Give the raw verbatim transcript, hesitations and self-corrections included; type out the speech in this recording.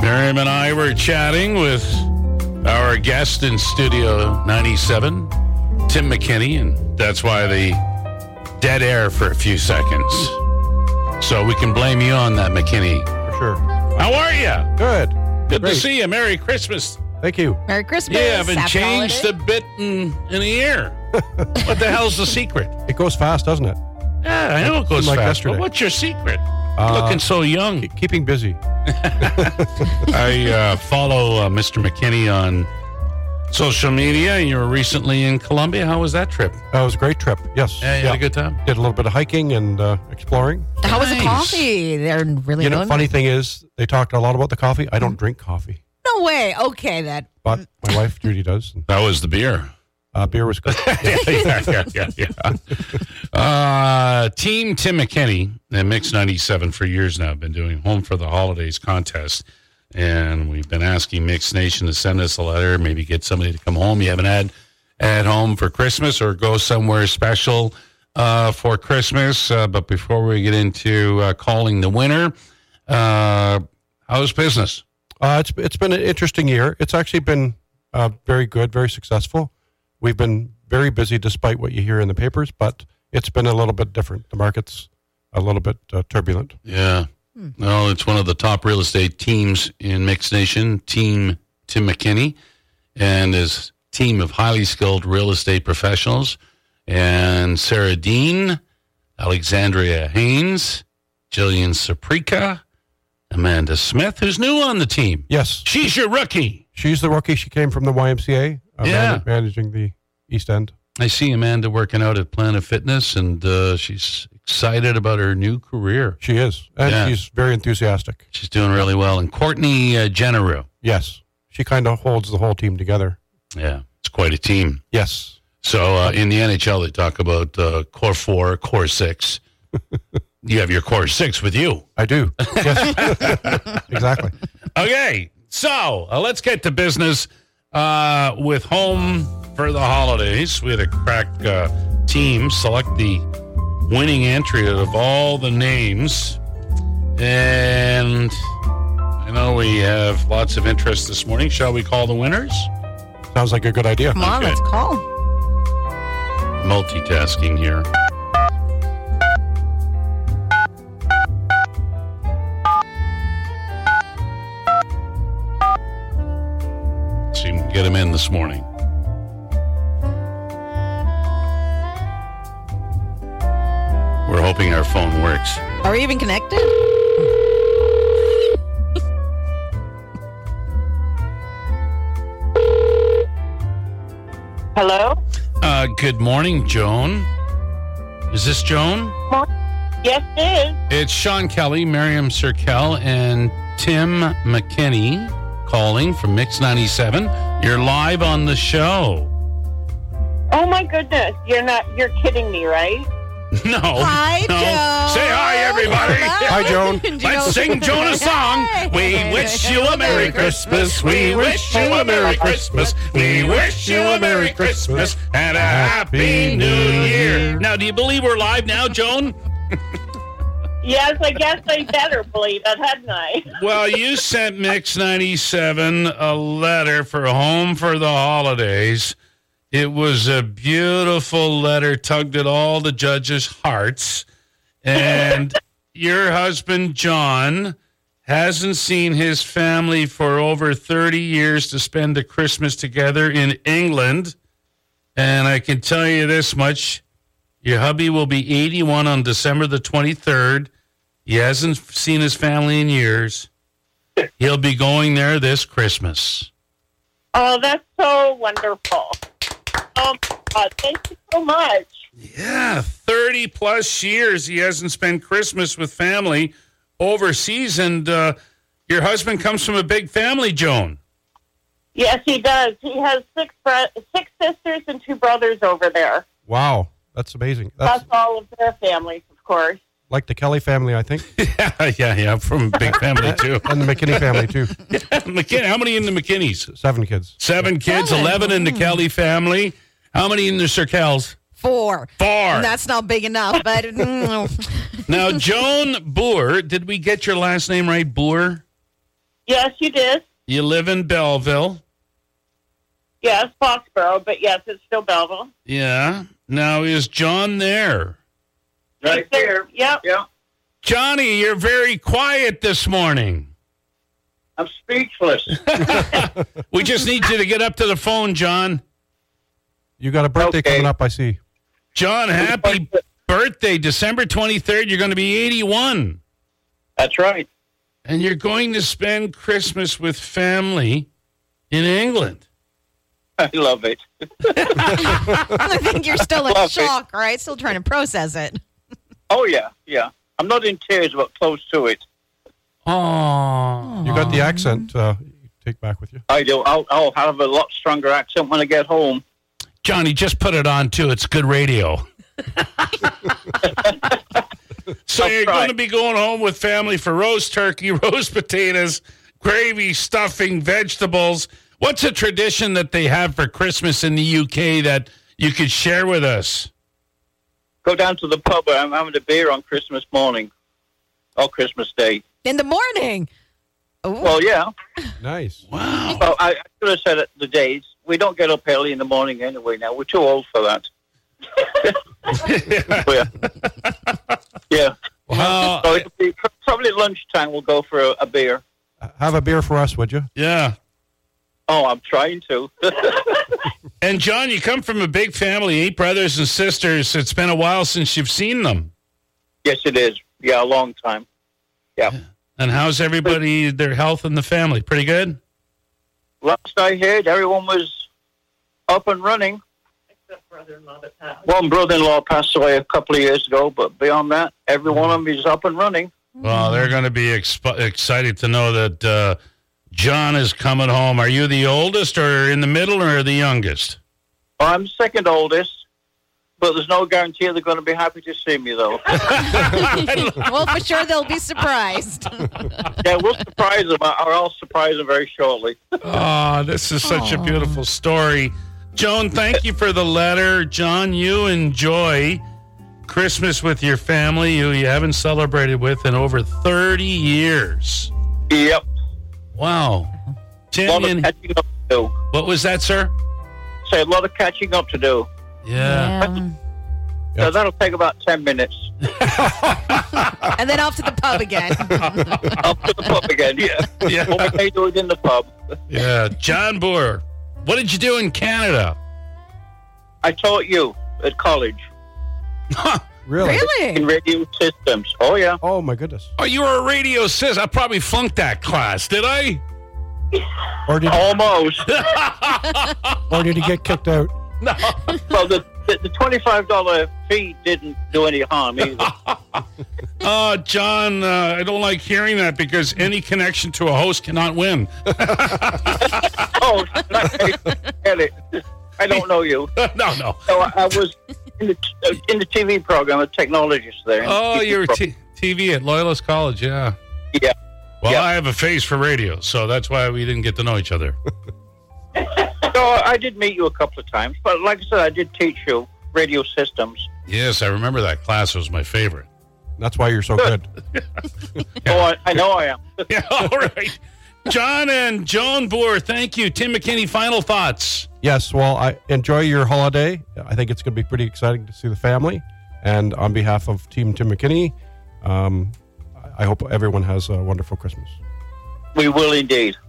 Miriam and I were chatting with our guest in Studio ninety-seven, Tim McKinney, and that's why the dead air for a few seconds. So we can blame you on that, McKinney. For sure. How are you? Good. Good Great. to see you. Merry Christmas. Thank you. Merry Christmas. You haven't Happy changed holiday. a bit in, in a year. What the hell's the secret? It goes fast, doesn't it? Yeah, I know it goes Like fast, but yesterday. what's your secret? Uh, Looking so young. Keep- keeping busy. I uh, follow uh, Mister McKinney on social media. You were recently in Colombia. How was that trip? That was a great trip. Yes. Yeah, you had a good time? Did a little bit of hiking and uh, exploring. How was the Nice. coffee? They're really You know, known. funny thing is, they talked a lot about the coffee. I don't Mm-hmm. drink coffee, No way. Okay, then. but my wife Judy does. And, That was the beer. uh, beer was good. yeah, yeah, yeah, yeah. Uh, Team Tim McKinney and Mix ninety-seven for years now have been doing Home for the Holidays contest. And we've been asking Mix Nation to send us a letter, maybe get somebody to come home you haven't had at home for Christmas or go somewhere special uh, for Christmas. Uh, but before we get into uh, calling the winner, uh, how's business? Uh, it's it's been an interesting year. It's actually been uh, very good, very successful. We've been very busy despite what you hear in the papers, but it's been a little bit different. The market's a little bit uh, turbulent. Yeah. Well, it's one of the top real estate teams in Mix Nation, Team Tim McKinney, and his team of highly skilled real estate professionals. And Sarah Dean, Alexandria Haynes, Jillian Saprika, Amanda Smith, who's new on the team. Yes, She's your rookie. she's the rookie. She came from the Y M C A, uh, Yeah. man- managing the East End. I see Amanda working out at Planet Fitness, and uh, she's excited about her new career. She is, and Yeah. she's very enthusiastic. She's doing really well. And Courtney uh, Jenneru. Yes, she kind of holds the whole team together. Yeah, it's quite a team. Yes, So uh, in the N H L, they talk about uh, core four, core six. You have your core six with you. I do. Yes, exactly. Okay, so uh, let's get to business uh, with Home for the Holidays. We had a crack uh, team select the winning entry out of all the names. And I know we have lots of interest this morning. Shall we call the winners? Sounds like a good idea. Come on, Okay. let's call. Multitasking here. See if we can get him in this morning. We're hoping our phone works. Are we even connected? Hello? Uh, good morning, Joan. Is this Joan? Yes, it is. It's Sean Kelly, Miriam Serkel, and Tim McKinney calling from Mix ninety-seven. You're live on the show. Oh my goodness. You're not you're kidding me, right? No. Hi, no. Joan. Say hi, everybody. Hello. Hi, Joan. Do you Let's know- sing Joan a song. We wish you a Merry Christmas. We wish you a Merry Christmas. We wish you a Merry Christmas and a Happy New Year. Now, do you believe we're live now, Joan? Yes, I guess I better believe it, hadn't I? Well, you sent Mix ninety-seven a letter for Home for the Holidays. It was a beautiful letter, tugged at all the judges' hearts. And your husband, John, hasn't seen his family for over thirty years to spend a Christmas together in England. And I can tell you this much. Your hubby will be eighty-one on December the twenty-third. He hasn't seen his family in years. He'll be going there this Christmas. Oh, that's so wonderful. Oh, God, thank you so much. Yeah, thirty plus years he hasn't spent Christmas with family overseas. And uh, your husband comes from a big family, Joan. Yes, he does. He has six bro- six sisters and two brothers over there. Wow, that's amazing. That's Plus all of their families, of course. like the Kelly family, I think, Yeah, yeah, yeah. I'm from a big family, too. and the McKinney family, too. McKinney, how many in the McKinneys? Seven kids. Seven kids, Seven. eleven in the Kelly family. How many in the Serkels? Four. Four. And that's not big enough, but mm, Now, Joan Boer, did we get your last name right, Boer? Yes, you did. You live in Belleville. Yes, Foxborough, but yes, it's still Belleville. Yeah. Now, is John there? Right there. Yep. Yeah, Johnny, you're very quiet this morning. I'm speechless. We just need you to get up to the phone, John. You got a birthday Okay. coming up, I see. John, happy birthday. December twenty-third, you're going to be eighty-one. That's right. And you're going to spend Christmas with family in England. I love it. I think you're still in Love it. shock, right? Still trying to process it. Oh, yeah, yeah. I'm not in tears, but close to it. Oh. You got the accent. Uh, you take back with you. I do. I'll, I'll have a lot stronger accent when I get home. Johnny, just put it on, too. It's good radio. So I'll you're try. going to be going home with family for roast turkey, roast potatoes, gravy, stuffing, vegetables. What's a tradition that they have for Christmas in the U K that you could share with us? Go down to the pub. I'm having a beer on Christmas morning. Or Christmas Day. In the morning. Ooh. Well, yeah. Nice. Wow. Well, I, I should have said it the days. We don't get up early in the morning anyway now. We're too old for that. yeah. Yeah. Well, So it'll be pr- probably lunchtime we'll go for a, a beer. Have a beer for us, would you? yeah. Oh, I'm trying to. And, John, you come from a big family, eight brothers and sisters. It's been a while since you've seen them. Yes, it is. Yeah, a long time. Yeah. And how's everybody, their health and the family? Pretty good? Last I heard, everyone was up and running. Except brother-in-law that passed. One brother-in-law passed away a couple of years ago, but beyond that, every one of them is up and running. Well, they're going to be exp- excited to know that uh, John is coming home. Are you the oldest or in the middle or the youngest? I'm second oldest, but there's no guarantee they're going to be happy to see me, though. Well, for sure they'll be surprised. Yeah, we'll surprise them, or I'll surprise them very shortly. Oh, this is such a beautiful story. Joan, thank you for the letter. John, you enjoy Christmas with your family who you haven't celebrated with in over thirty years. Yep. Wow. A lot Tanya, of catching up to do. what was that, sir? Say, a lot of catching up to do. Yeah. Yeah. So that'll take about ten minutes. And then off to the pub again. Up to the pub again, yeah. Yeah. What we may do it in the pub. Yeah. John Boer, what did you do in Canada? I taught you at college Really? in Really? radio systems. Oh, yeah. Oh, my goodness. Oh, you were a radio sis. I probably flunked that class, did I? Or did, Almost. or did he get kicked out? No. Well, the, the, the twenty-five dollars fee didn't do any harm either. Oh, John, uh, I don't like hearing that because any connection to a host cannot win. Oh, get it. I don't know you. no, no. So I, I was in the, uh, in the T V program, a technologist there. Oh, T V you're a program. t- TV at Loyalist College, yeah. Yeah. Well, Yeah. I have a face for radio, so that's why we didn't get to know each other. So I did meet you a couple of times, but like I said, I did teach you radio systems. Yes, I remember that class was my favorite. That's why you're so good. Oh, I, I know I am. Yeah, all right. John and Joan Boer, thank you. Tim McKinney, final thoughts. Yes, well, I enjoy your holiday. I think it's going to be pretty exciting to see the family. And on behalf of Team Tim McKinney, um, I hope everyone has a wonderful Christmas. We will indeed.